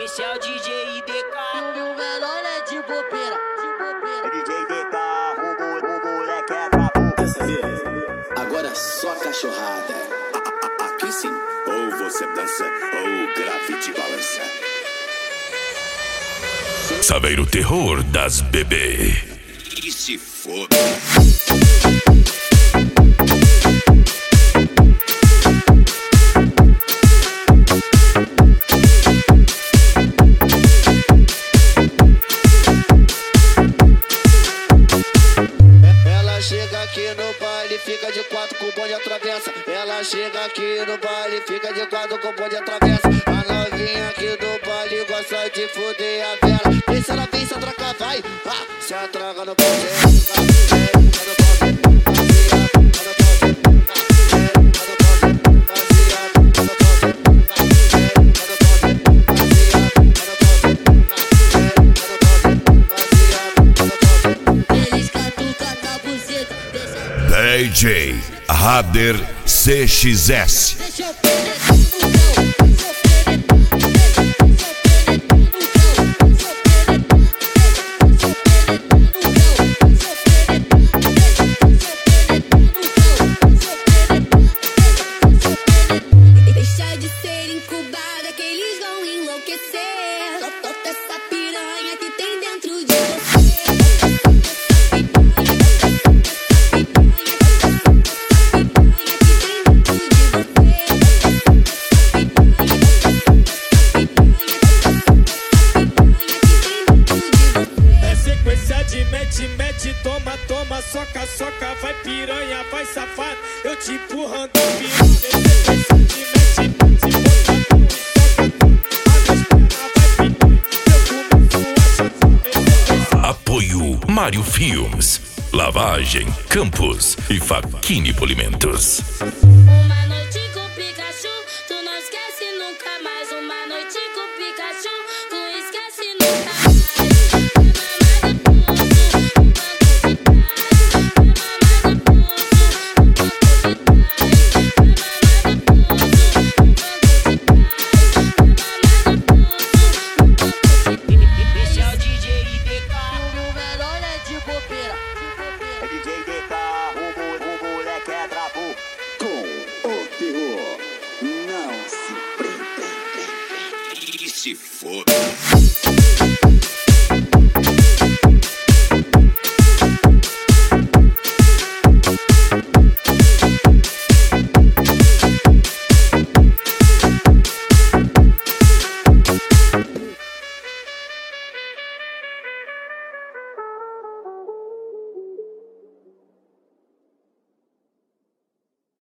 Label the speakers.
Speaker 1: Esse é o DJ DK.
Speaker 2: E o menor é de bobeira.
Speaker 3: É DJ DK, o moleque é brabo.
Speaker 4: Quer saber? Agora é só cachorrada.
Speaker 5: Aqui sim, ou você dança, ou grafite balança.
Speaker 6: Saber o terror das bebê.
Speaker 5: E se foda.
Speaker 7: Ela chega aqui no baile, fica de quatro com o bonde atravessa. Ela chega aqui no baile, fica de quatro com o bonde atravessa. A novinha aqui do baile gosta de fuder a vela. Vem se ela vem, se atraca, vai. Se atraca no bonde.
Speaker 6: DJ Rader CXS.
Speaker 8: Deixa de ser incubada que eles vão enlouquecer. Solta essa piranha que tem dentro de você.
Speaker 1: Mete, toma, toma, soca, soca, vai piranha, vai safado, eu te empurrando piranha.
Speaker 6: Apoio Mário Filmes, Lavagem, Campos e Faquini Polimentos.
Speaker 8: Uma noite com Pikachu, tu não esquece nunca mais. Uma noite com Pikachu, tu esquece nunca mais.
Speaker 1: Esse é o DJ DK.
Speaker 2: E o menor é de bobeira.
Speaker 3: É DJ DK, o moleque é brabo.
Speaker 4: Com o terror não se prende.
Speaker 5: E se foda.